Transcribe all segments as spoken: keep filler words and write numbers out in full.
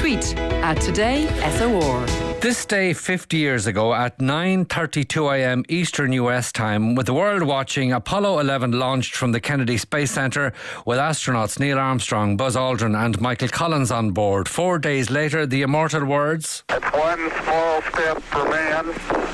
Tweet at Today S O R. This day fifty years ago at nine thirty-two a m Eastern U S time, with the world watching, Apollo eleven launched from the Kennedy Space Centre with astronauts Neil Armstrong, Buzz Aldrin and Michael Collins on board. Four days later, the immortal words: "It's one small step for man,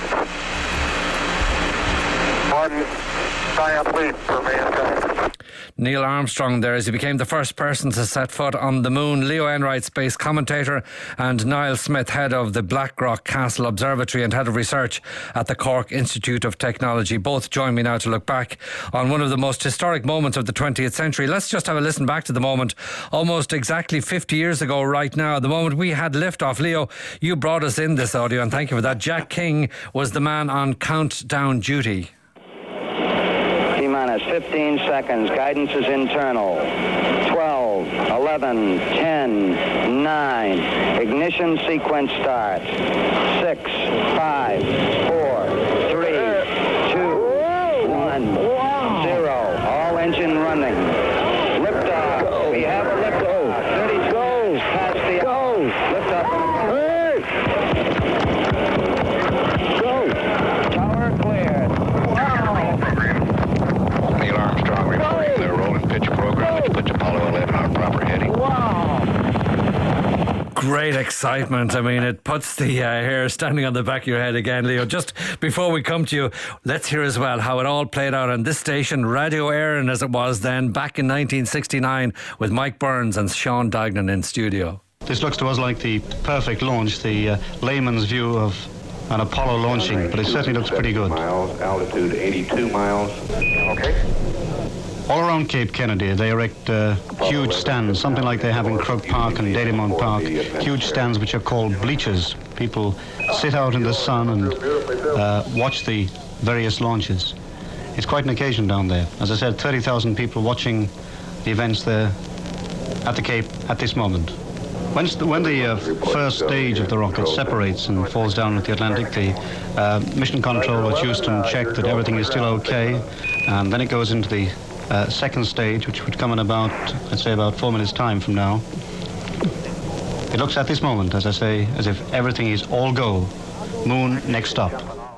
one giant leap for mankind." Neil Armstrong there as he became the first person to set foot on the moon. Leo Enright, space commentator, and Niall Smith, head of the Blackrock Castle Observatory and head of research at the Cork Institute of Technology, both join me now to look back on one of the most historic moments of the twentieth century. Let's just have a listen back to the moment almost exactly fifty years ago right now, the moment we had liftoff. Leo, you brought us in this audio and thank you for that. Jack King was the man on countdown duty. T-minus fifteen seconds. Guidance is internal. twelve, eleven, ten, nine. Ignition sequence starts. six, five, four, three, two, one, zero. All engine running. Liftoff. We have a liftoff. thirty goes past the go. Liftoff. Go. Tower cleared. Neil Armstrong reporting the roll and pitch program, which puts Apollo eleven on proper heading. Wow! Great excitement. I mean, it puts the uh, hair standing on the back of your head again, Leo. Just before we come to you, let's hear as well how it all played out on this station, Radio Éireann as it was then, back in nineteen sixty-nine, with Mike Burns and Sean Dagnan in studio. This looks to us like the perfect launch, the uh, layman's view of an Apollo launching, but it certainly looks pretty good. Miles, altitude eighty-two miles. Okay. All around Cape Kennedy, they erect uh, huge stands, something like they have in Croke Park and Dedymont Park, huge stands which are called bleachers. People sit out in the sun and uh, watch the various launches. It's quite an occasion down there. As I said, thirty thousand people watching the events there at the Cape at this moment. When the, when the uh, first stage of the rocket separates and falls down into the Atlantic, the uh, mission control at Houston check that everything is still okay, and then it goes into the uh, second stage, which would come in about, I'd say, about four minutes' time from now. It looks at this moment, as I say, as if everything is all go. Moon, next stop.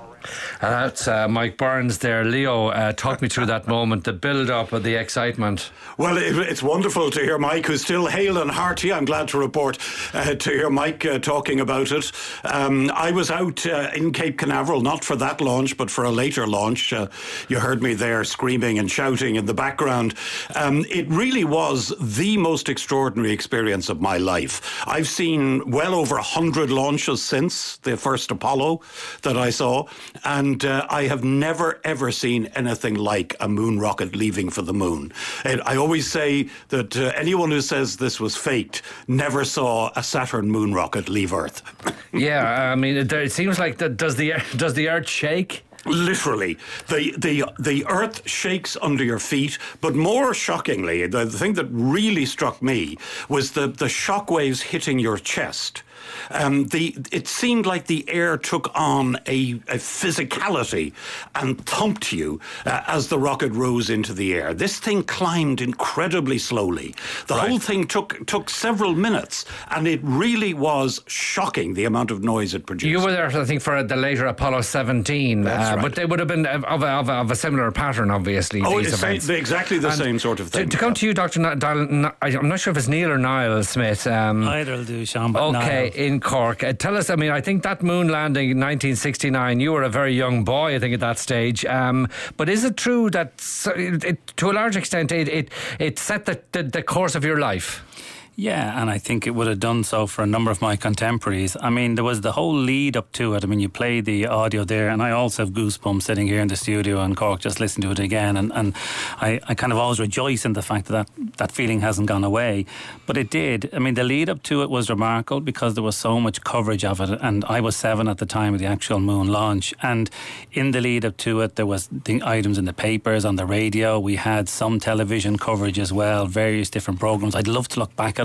And that's uh, Mike Burns there. Leo, uh, talk me through that moment, the build-up of the excitement. Well, it, it's wonderful to hear Mike, who's still hale and hearty. I'm glad to report uh, to hear Mike uh, talking about it. Um, I was out uh, in Cape Canaveral, not for that launch, but for a later launch. Uh, you heard me there screaming and shouting in the background. Um, it really was the most extraordinary experience of my life. I've seen well over one hundred launches since the first Apollo that I saw, and And uh, I have never, ever seen anything like a moon rocket leaving for the moon. And I always say that uh, anyone who says this was faked never saw a Saturn moon rocket leave Earth. Yeah, I mean, it, it seems like, the, does the does the Earth shake? Literally, the, the the earth shakes under your feet, but more shockingly, the, the thing that really struck me was the, the shock waves hitting your chest. Um, the it seemed like the air took on a, a physicality and thumped you uh, as the rocket rose into the air. This thing climbed incredibly slowly. The right. whole thing took took several minutes, and it really was shocking the amount of noise it produced. You were there, I think, for the later Apollo seventeen, That's uh, right. but they would have been of a, of a, of a similar pattern, obviously. Oh, these it's events. same, exactly the and same sort of thing. To, to come to you, Doctor Niall, I'm not sure if it's Neil or Niall Smith. Um, Either will do, Sean, but Okay, Niall. in Cork. Uh, tell us, I mean, I think that moon landing in nineteen sixty-nine, you were a very young boy, I think, at that stage. Um, but is it true that, it, it, to a large extent, it, it, it set the, the, the course of your life? Yeah, and I think it would have done so for a number of my contemporaries. I mean, there was the whole lead up to it. I mean, you played the audio there, and I also have goosebumps sitting here in the studio in Cork, just listening to it again. And, and I, I kind of always rejoice in the fact that, that that feeling hasn't gone away. But it did. I mean, the lead up to it was remarkable because there was so much coverage of it. And I was seven at the time of the actual moon launch. And in the lead up to it, there was the items in the papers, on the radio. We had some television coverage as well, various different programs. I'd love to look back at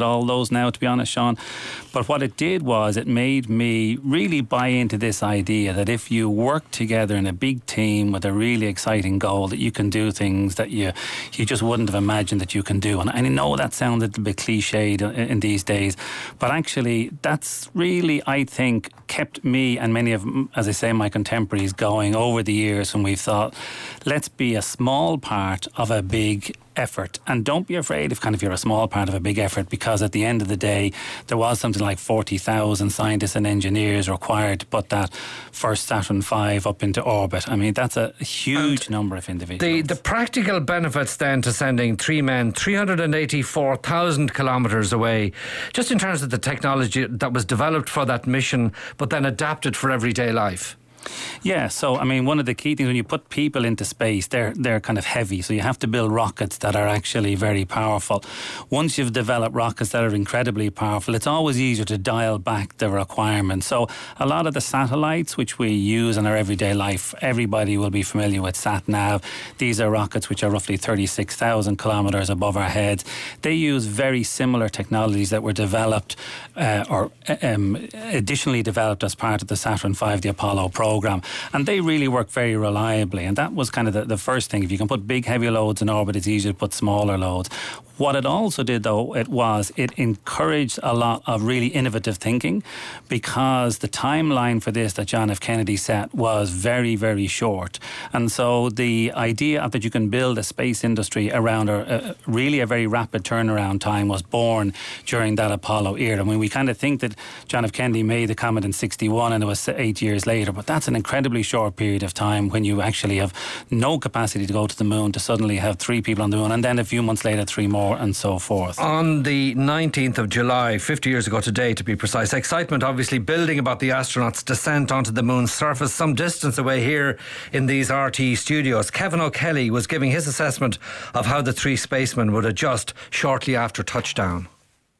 all those now, to be honest, Sean. But what it did was it made me really buy into this idea that if you work together in a big team with a really exciting goal, that you can do things that you you just wouldn't have imagined that you can do. And I know that sounded a bit cliched in these days, but actually that's really, I think, kept me and many of, as I say, my contemporaries going over the years when we've thought, let's be a small part of a big effort. And don't be afraid if kind of you're a small part of a big effort, because at the end of the day there was something like forty thousand scientists and engineers required to put that first Saturn five up into orbit. I mean, that's a huge and number of individuals. The, the practical benefits then to sending three men three hundred eighty-four thousand kilometres away, just in terms of the technology that was developed for that mission but then adapted for everyday life. Yeah, so I mean, one of the key things when you put people into space, they're they're kind of heavy, so you have to build rockets that are actually very powerful. Once you've developed rockets that are incredibly powerful, it's always easier to dial back the requirements. So a lot of the satellites which we use in our everyday life, everybody will be familiar with SatNav. These are rockets which are roughly thirty-six thousand kilometres above our heads. They use very similar technologies that were developed uh, or um, additionally developed as part of the Saturn five, the Apollo program. And they really work very reliably. And that was kind of the, the first thing. If you can put big, heavy loads in orbit, it's easier to put smaller loads. What it also did, though, it was it encouraged a lot of really innovative thinking, because the timeline for this that John F. Kennedy set was very, very short. And so the idea that you can build a space industry around a, a really a very rapid turnaround time was born during that Apollo era. I mean, we kind of think that John F. Kennedy made the comment in sixty-one and it was eight years later, but that's an incredibly short period of time when you actually have no capacity to go to the moon to suddenly have three people on the moon, and then a few months later three more, and so forth. On the nineteenth of July, fifty years ago today to be precise, excitement obviously building about the astronauts' descent onto the moon's surface some distance away here in these R T E studios. Kevin O'Kelly was giving his assessment of how the three spacemen would adjust shortly after touchdown.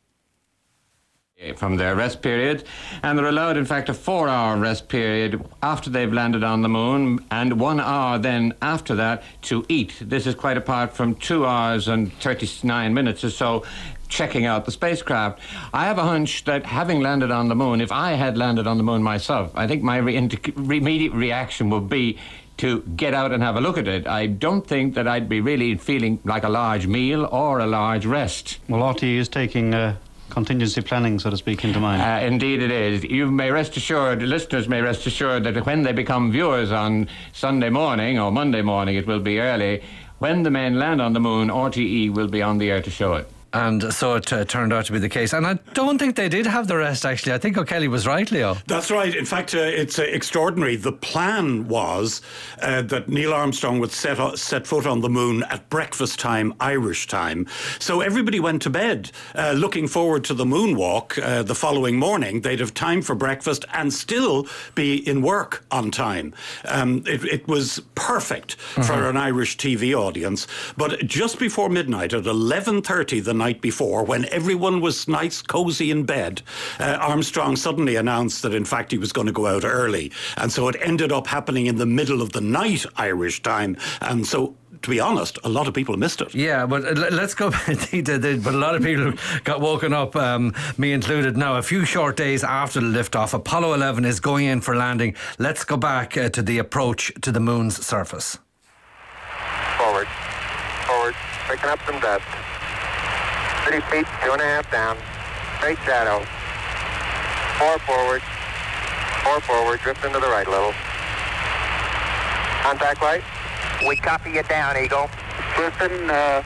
From their rest period, and they're allowed in fact a four hour rest period after they've landed on the moon, and one hour then after that to eat. This is quite apart from two hours and thirty-nine minutes or so checking out the spacecraft. I have a hunch that having landed on the moon, if I had landed on the moon myself, I think my re- immediate reaction would be to get out and have a look at it. I don't think that I'd be really feeling like a large meal or a large rest. Well, R T E is taking uh contingency planning, so to speak, into mind. Uh, indeed it is. You may rest assured, listeners may rest assured that when they become viewers on Sunday morning or Monday morning, it will be early, when the men land on the moon, R T E will be on the air to show it. And so it uh, turned out to be the case. And I don't think they did have the rest, actually. I think O'Kelly was right, Leo. That's right. In fact, uh, it's uh, extraordinary. The plan was uh, that Neil Armstrong would set, uh, set foot on the moon at breakfast time, Irish time. So everybody went to bed uh, looking forward to the moonwalk uh, the following morning. They'd have time for breakfast and still be in work on time. Um, it, it was perfect mm-hmm. for an Irish T V audience. But just before midnight, at eleven thirty the night before, when everyone was nice, cosy in bed, uh, Armstrong suddenly announced that in fact he was going to go out early. And so it ended up happening in the middle of the night Irish time. And so, to be honest, a lot of people missed it. Yeah, but let's go back. But a lot of people got woken up, um, me included. Now, a few short days after the liftoff, Apollo eleven is going in for landing. Let's go back uh, to the approach to the moon's surface. Forward. Forward. Picking up some dust. thirty feet, two and a half down. Straight shadow. Four forward. Four forward. Drift into the right a little. Contact light. We copy you down, Eagle. Listen, uh,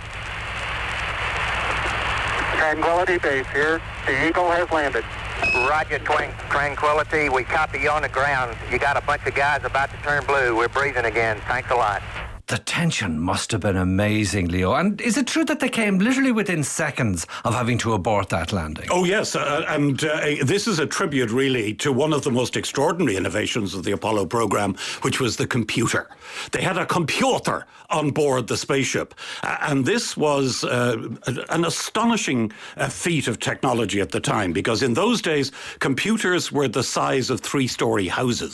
Tranquility Base here. The Eagle has landed. Roger, twang, Tranquility. We copy you on the ground. You got a bunch of guys about to turn blue. We're breathing again. Thanks a lot. The tension must have been amazing, Leo. And is it true that they came literally within seconds of having to abort that landing? Oh, yes. Uh, and uh, this is a tribute, really, to one of the most extraordinary innovations of the Apollo program, which was the computer. They had a computer on board the spaceship. Uh, and this was uh, an astonishing uh, feat of technology at the time, because in those days, computers were the size of three-story houses.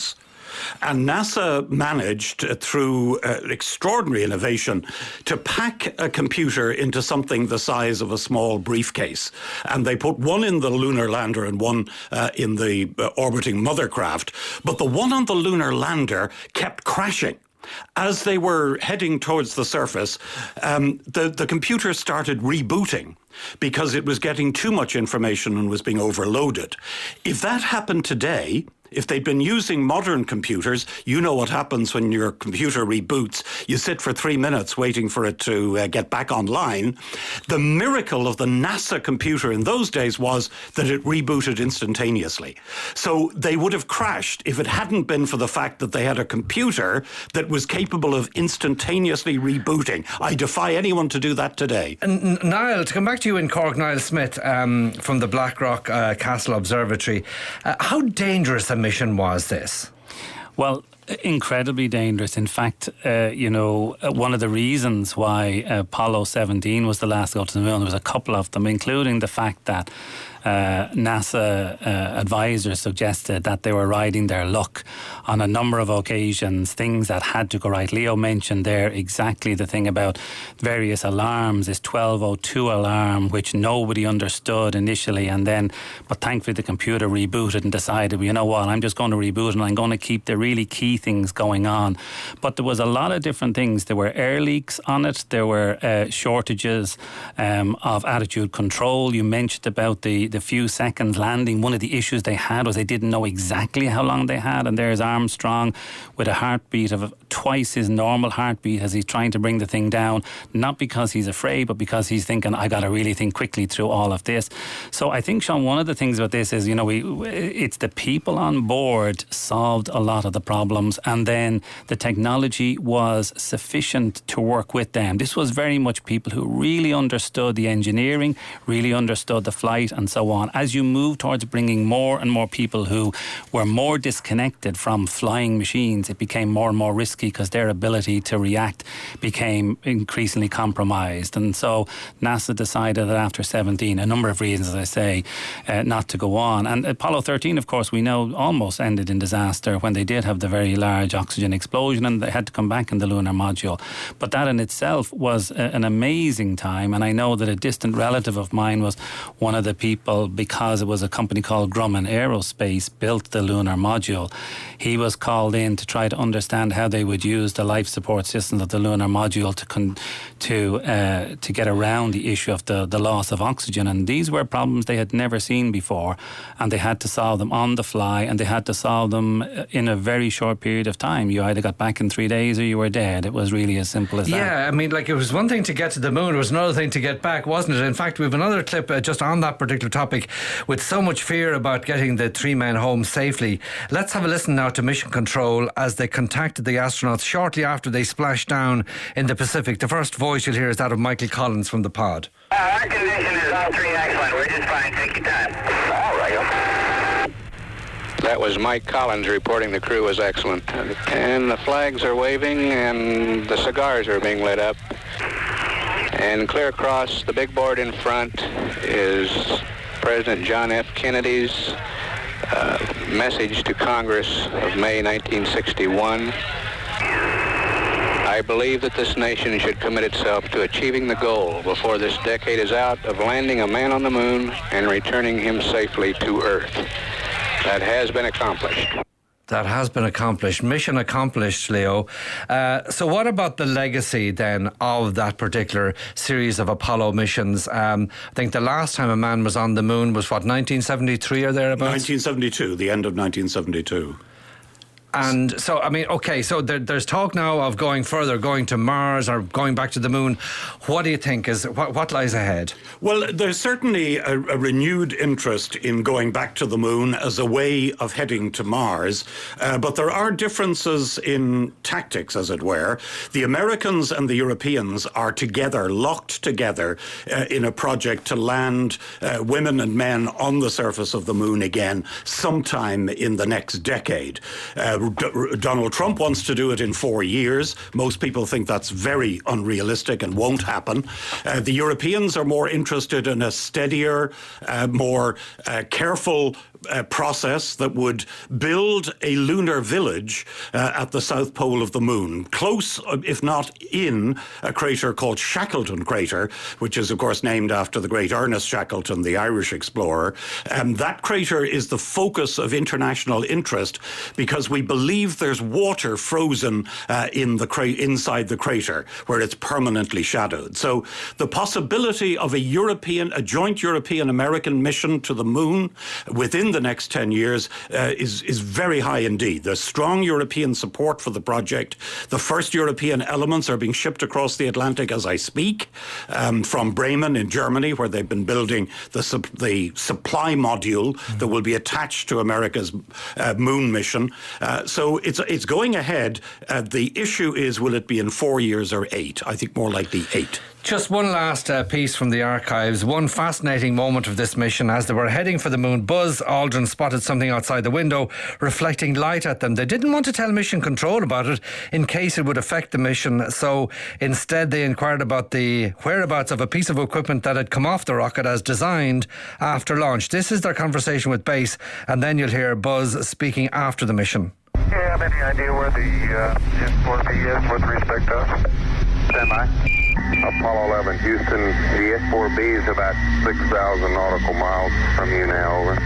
And NASA managed, uh, through uh, extraordinary innovation, to pack a computer into something the size of a small briefcase. And they put one in the lunar lander and one uh, in the uh, orbiting mothercraft. But the one on the lunar lander kept crashing. As they were heading towards the surface, um, the, the computer started rebooting because it was getting too much information and was being overloaded. If that happened today, if they'd been using modern computers, you know what happens when your computer reboots. You sit for three minutes waiting for it to uh, get back online. The miracle of the NASA computer in those days was that it rebooted instantaneously. So they would have crashed if it hadn't been for the fact that they had a computer that was capable of instantaneously rebooting. I defy anyone to do that today. And Niall, to come back to you in Cork, Niall Smith um, from the Blackrock uh, Castle Observatory, uh, how dangerous a mission was this? Well, incredibly dangerous. In fact, uh, you know, one of the reasons why Apollo seventeen was the last to go to the moon, there was a couple of them, including the fact that uh, NASA uh, advisors suggested that they were riding their luck on a number of occasions, things that had to go right. Leo mentioned there exactly the thing about various alarms, this twelve oh two alarm, which nobody understood initially, and then, but thankfully the computer rebooted and decided, well, you know what, I'm just going to reboot and I'm going to keep the really key things going on. But there was a lot of different things. There were air leaks on it. There were uh, shortages um, of attitude control. You mentioned about the, the few seconds landing. One of the issues they had was they didn't know exactly how long they had, and there's Armstrong with a heartbeat of twice his normal heartbeat as he's trying to bring the thing down, not because he's afraid, but because he's thinking, I got to really think quickly through all of this. So I think, Sean, one of the things about this is, you know, we it's the people on board solved a lot of the problems, and then the technology was sufficient to work with them. This was very much people who really understood the engineering, really understood the flight and so on. As you move towards bringing more and more people who were more disconnected from flying machines, it became more and more risky because their ability to react became increasingly compromised. And so NASA decided that after seventeen, a number of reasons, as I say, uh, not to go on. And Apollo thirteen, of course, we know almost ended in disaster when they did have the very large oxygen explosion and they had to come back in the lunar module. But that in itself was a, an amazing time. And I know that a distant relative of mine was one of the people, because it was a company called Grumman Aerospace built the lunar module. He was called in to try to understand how they would use the life support systems of the lunar module to con- to uh, to get around the issue of the, the loss of oxygen. And these were problems they had never seen before, and they had to solve them on the fly, and they had to solve them in a very short period of time. You either got back in three days or you were dead. It was really as simple as yeah, that. Yeah, I mean, like, it was one thing to get to the moon, it was another thing to get back, wasn't it? In fact, we have another clip uh, just on that particular topic. With so much fear about getting the three men home safely, let's have a listen now to Mission Control as they contacted the astronauts shortly after they splashed down in the Pacific. The first voice you'll hear is that of Michael Collins from the pod. Uh, our condition is all three excellent. We're just fine. Take your time. All right. That was Mike Collins reporting the crew was excellent. And the flags are waving and the cigars are being lit up. And clear across the big board in front is President John F. Kennedy's uh, message to Congress of May nineteen sixty-one. I believe that this nation should commit itself to achieving the goal before this decade is out of landing a man on the moon and returning him safely to Earth. That has been accomplished. That has been accomplished. Mission accomplished, Leo. Uh, so what about the legacy then of that particular series of Apollo missions? Um, I think the last time a man was on the moon was, what, nineteen seventy-three or thereabouts? nineteen seventy-two, the end of nineteen seventy-two. And so, I mean, okay, so there, there's talk now of going further, going to Mars or going back to the moon. What do you think is, what, what lies ahead? Well, there's certainly a, a renewed interest in going back to the moon as a way of heading to Mars. Uh, but there are differences in tactics, as it were. The Americans and the Europeans are together, locked together uh, in a project to land uh, women and men on the surface of the moon again sometime in the next decade. Uh, D- Donald Trump wants to do it in four years. Most people think that's very unrealistic and won't happen. Uh, the Europeans are more interested in a steadier, uh, more uh, careful uh, process that would build a lunar village uh, at the south pole of the moon, close, if not in, a crater called Shackleton Crater, which is, of course, named after the great Ernest Shackleton, the Irish explorer. And that crater is the focus of international interest because we believe there's water frozen uh, in the cra- inside the crater where it's permanently shadowed. So the possibility of a European, a joint European-American mission to the moon within the next ten years uh, is, is very high indeed. There's strong European support for the project. The first European elements are being shipped across the Atlantic as I speak, um, from Bremen in Germany, where they've been building the, su- the supply module mm. that will be attached to America's uh, moon mission. Uh, so it's, it's going ahead. Uh, the issue is, will it be in four years or eight? I think more likely eight. Just one last uh, piece from the archives. One fascinating moment of this mission. As they were heading for the moon, Buzz Aldrin spotted something outside the window reflecting light at them. They didn't want to tell Mission Control about it in case it would affect the mission, so instead they inquired about the whereabouts of a piece of equipment that had come off the rocket as designed after launch. This is their conversation with base, and then you'll hear Buzz speaking after the mission. Do you have any idea where the uh, S four B is with respect to us? Stand by. Apollo eleven, Houston, the S four B is about six thousand nautical miles from you now, over.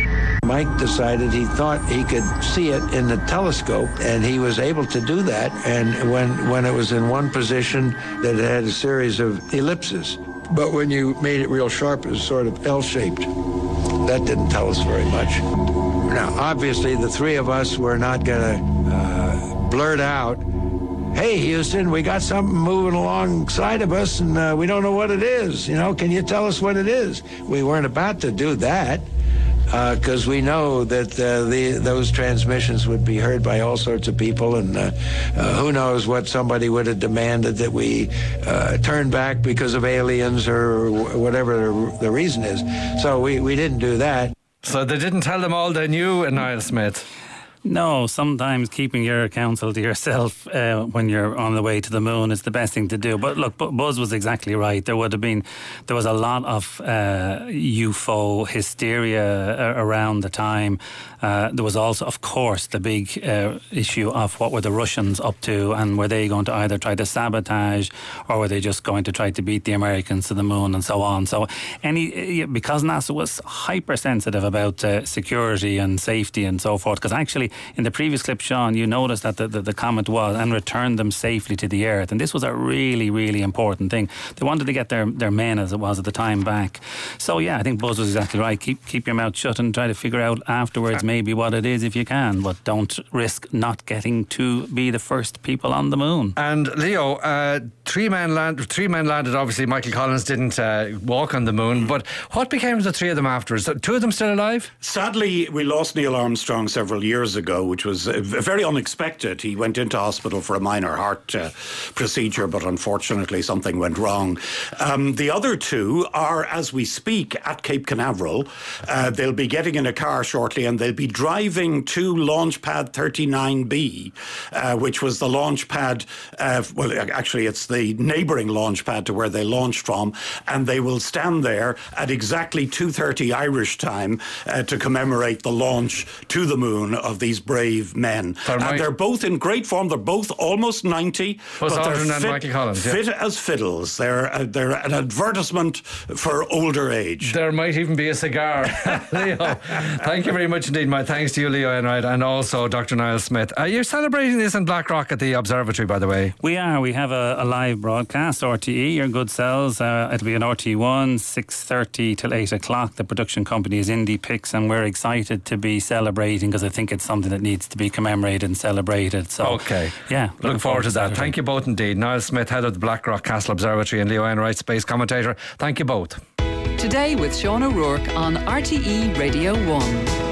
Mike decided he thought he could see it in the telescope, and he was able to do that. And when, when it was in one position, that it had a series of ellipses. But when you made it real sharp, it was sort of L-shaped. That didn't tell us very much. Now, obviously, the three of us were not going to uh, blurt out, "Hey, Houston, we got something moving alongside of us, and uh, we don't know what it is. You know, can you tell us what it is?" We weren't about to do that because uh, we know that uh, the, those transmissions would be heard by all sorts of people, and uh, uh, who knows what somebody would have demanded that we uh, turn back because of aliens or whatever the reason is. So we, we didn't do that. So they didn't tell them all they knew, Niall Smith? No, sometimes keeping your counsel to yourself uh, when you're on the way to the moon is the best thing to do. But look, Buzz was exactly right. There would have been, there was a lot of uh, U F O hysteria around the time. Uh, there was also, of course, the big uh, issue of what were the Russians up to, and were they going to either try to sabotage, or were they just going to try to beat the Americans to the moon, and so on. So any because NASA was hypersensitive about uh, security and safety and so forth, because actually in the previous clip, Sean, you noticed that the, the, the comet was and returned them safely to the Earth, and this was a really, really important thing. They wanted to get their, their men, as it was at the time, back. So yeah, I think Buzz was exactly right. Keep keep your mouth shut and try to figure out afterwards maybe what it is if you can, but don't risk not getting to be the first people on the moon. And Leo, uh, three men land, three men landed. Obviously, Michael Collins didn't uh, walk on the moon, but what became of the three of them afterwards? Two of them still alive? Sadly, we lost Neil Armstrong several years ago, which was uh, very unexpected. He went into hospital for a minor heart uh, procedure, but unfortunately something went wrong. Um, the other two are, as we speak, at Cape Canaveral. Uh, they'll be getting in a car shortly, and they'll be driving to Launch Pad thirty-nine B, uh, which was the launch pad, uh, well, actually it's the neighbouring launch pad to where they launched from, and they will stand there at exactly two thirty Irish time uh, to commemorate the launch to the moon of these brave men. They're and right. they're both in great form. They're both almost ninety, Buzz but they're Aldrin and fit, Michael Collins, yeah. fit as fiddles. They're, uh, they're an advertisement for older age. There might even be a cigar. Leo, thank you very much indeed. My thanks to you, Leo Enright, and also Doctor Niall Smith. Uh, you're celebrating this in Blackrock at the observatory, by the way. We are. We have a, a live broadcast, R T E, your good selves. Uh, it'll be on R T one, six thirty till eight o'clock. The production company is Indie Pix, and we're excited to be celebrating because I think it's something that needs to be commemorated and celebrated. So, okay. Yeah. Look forward, forward to that. Thank you both indeed. Niall Smith, head of the Blackrock Castle Observatory, and Leo Enright, space commentator. Thank you both. Today with Sean O'Rourke on R T E Radio one.